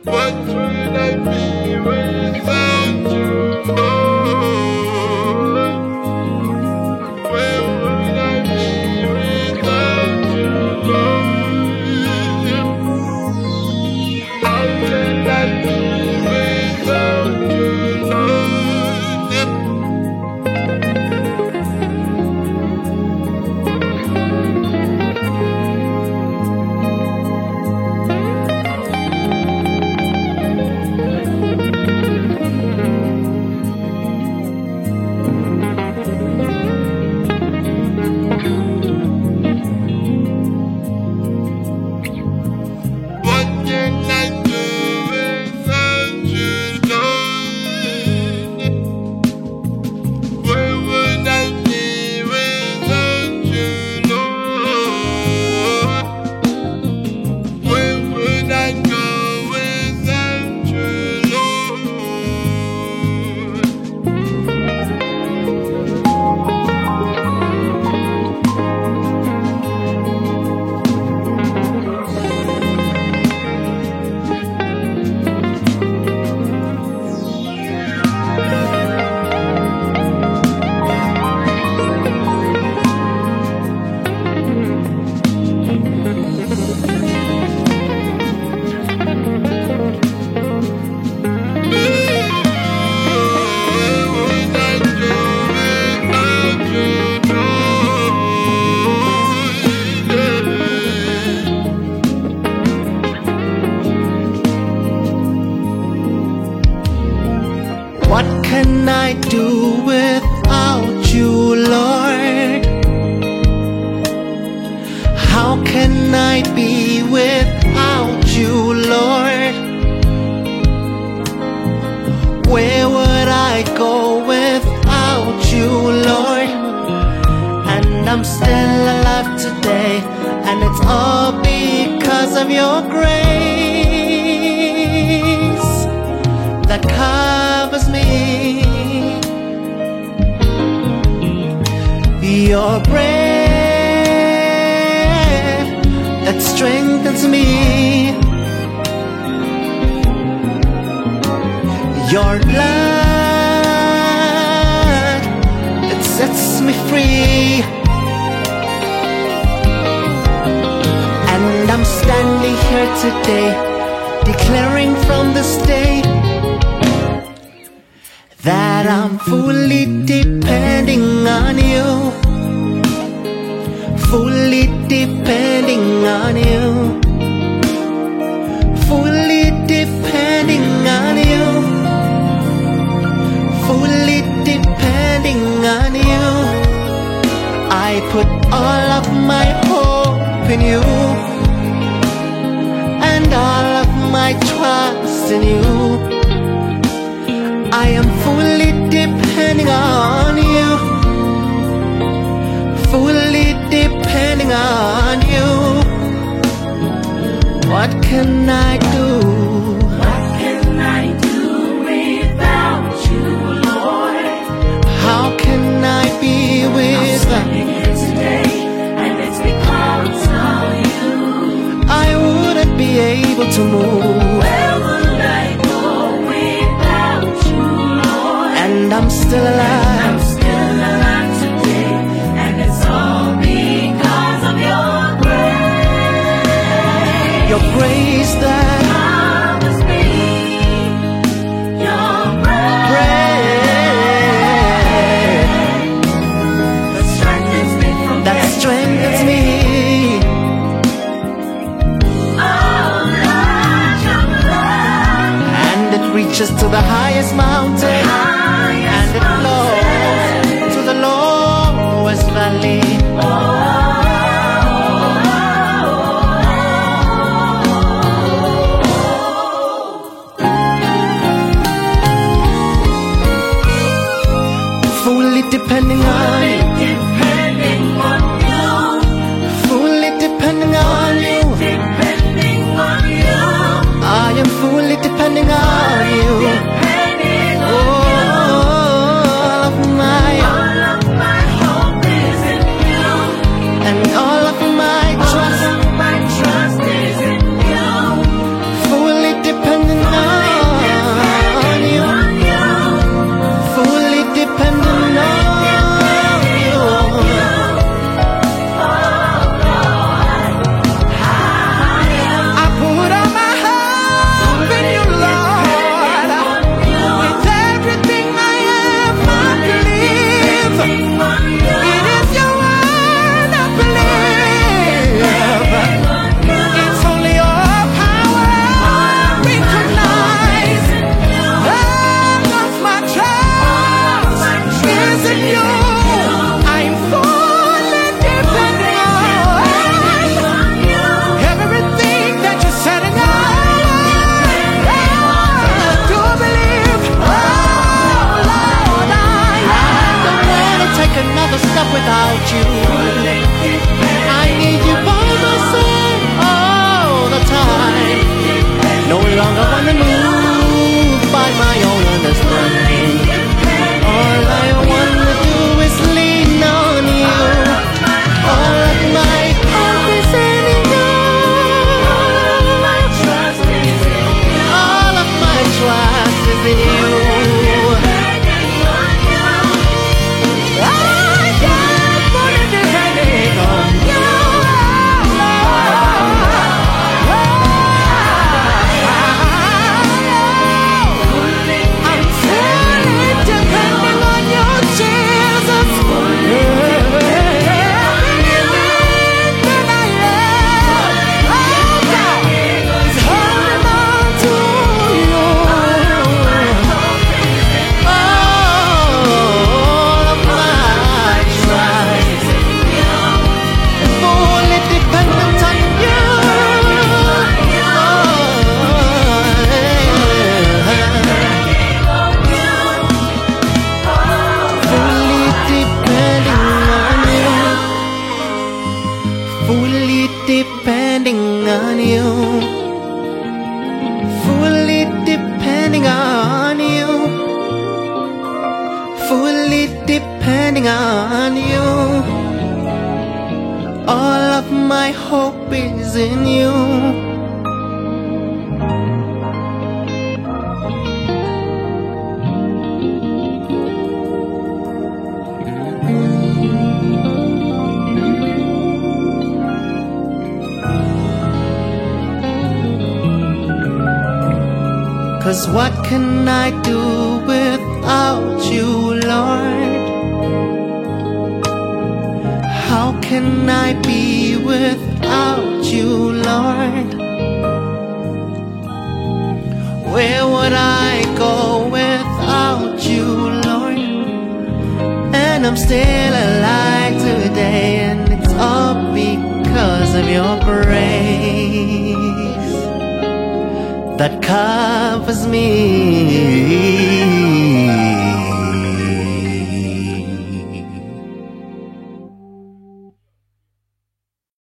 What would I be without you, Lord? Where would I be without you, Lord? How can I be without you, Lord? What can I do without you, Lord? Where would I be without you, Lord? Where would I go without you, Lord? What can I do without you, Lord? How can I be without you, Lord? Where would I go without you, Lord? And I'm still alive today, and it's all because of your grace that covers me. Your breath that strengthens me. Your blood that sets me free. And I'm standing here today, declaring from this day that I'm fully depending on you, fully depending on you, fully depending on you, fully depending on you. I put all of my hope in you, and all of my trust in you. I am fully depending on you, fully depending on you. What can I do? What can I do without you, Lord? How can I be I'm without standing here today, and it's because of you. I wouldn't be able to move, Where would I go without you, Lord? and I'm still I'm alive. still alive today, and it's all because of your grace. Your grace that Covers me. Your breath that strengthens me from that day to strengthens day. me. Oh, Lord, your blood. And it reaches to the highest mountain, and it flows to the lowest valley. Fully depending on you, Depending on you, fully depending on you. depending on you, I am fully depending on you. depending on All of my, all of my hope is in you. and all of my All trust, of my trust is in you. fully depending depending on you. All of my hope is in you. Cause what can I do without you, Lord? How can I be without you, Lord? Where would I go without you, Lord? And I'm still alive today, and it's all because of your grace that covers me.